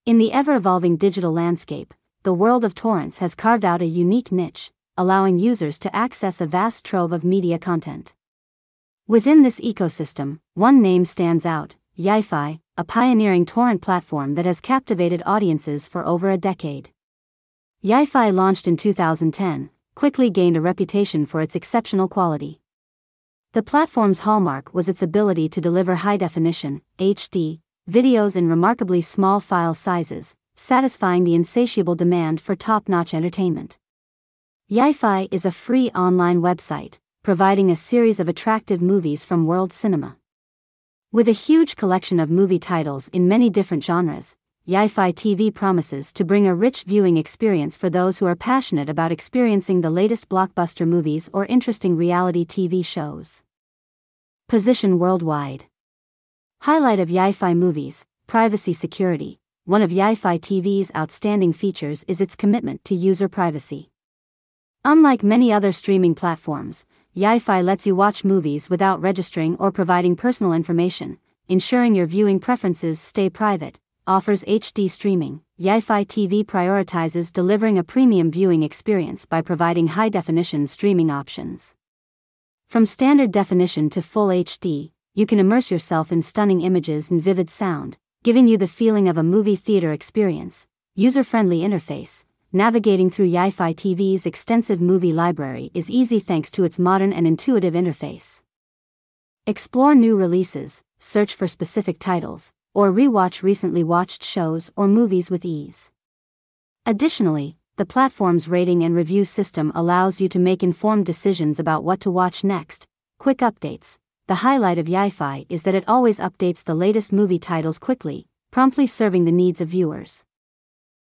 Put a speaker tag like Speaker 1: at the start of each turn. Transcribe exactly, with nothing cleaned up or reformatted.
Speaker 1: In the ever-evolving digital landscape, the world of torrents has carved out a unique niche, allowing users to access a vast trove of media content. Within this ecosystem, one name stands out: YiFi, a pioneering torrent platform that has captivated audiences for over a decade. YiFi, launched in two thousand ten, quickly gained a reputation for its exceptional quality. The platform's hallmark was its ability to deliver high-definition, H D, videos in remarkably small file sizes, satisfying the insatiable demand for top-notch entertainment. YiFi is a free online website, providing a series of attractive movies from world cinema. With a huge collection of movie titles in many different genres, YiFi T V promises to bring a rich viewing experience for those who are passionate about experiencing the latest blockbuster movies or interesting reality T V shows. Position worldwide. Highlight of YiFi movies: privacy security. One of YiFi T V's outstanding features is its commitment to user privacy. Unlike many other streaming platforms, YiFi lets you watch movies without registering or providing personal information, ensuring your viewing preferences stay private. Offers H D streaming. YiFi T V prioritizes delivering a premium viewing experience by providing high-definition streaming options. From standard definition to full H D, you can immerse yourself in stunning images and vivid sound, giving you the feeling of a movie theater experience. User-friendly interface. Navigating through YiFi T V's extensive movie library is easy thanks to its modern and intuitive interface. Explore new releases, search for specific titles, or rewatch recently watched shows or movies with ease. Additionally, the platform's rating and review system allows you to make informed decisions about what to watch next. Quick updates. The highlight of YiFi is that it always updates the latest movie titles quickly, promptly serving the needs of viewers.